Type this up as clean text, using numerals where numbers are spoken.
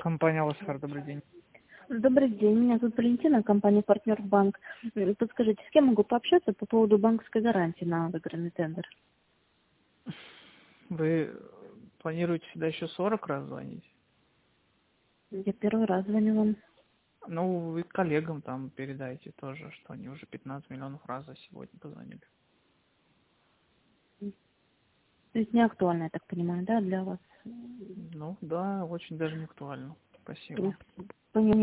Компания Лосфер, добрый день. Добрый день, меня зовут Валентина, компания «Партнер Банк». Подскажите, с кем могу пообщаться по поводу банковской гарантии на выигранный тендер? Вы планируете сюда еще 40 раз звонить? Я первый раз звоню вам. Ну, вы коллегам там передайте тоже, что они уже 15 миллионов раз за сегодня позвонили. То есть не актуально, я так понимаю, да, для вас? Ну, да, очень даже не актуально. Спасибо. Понимаю.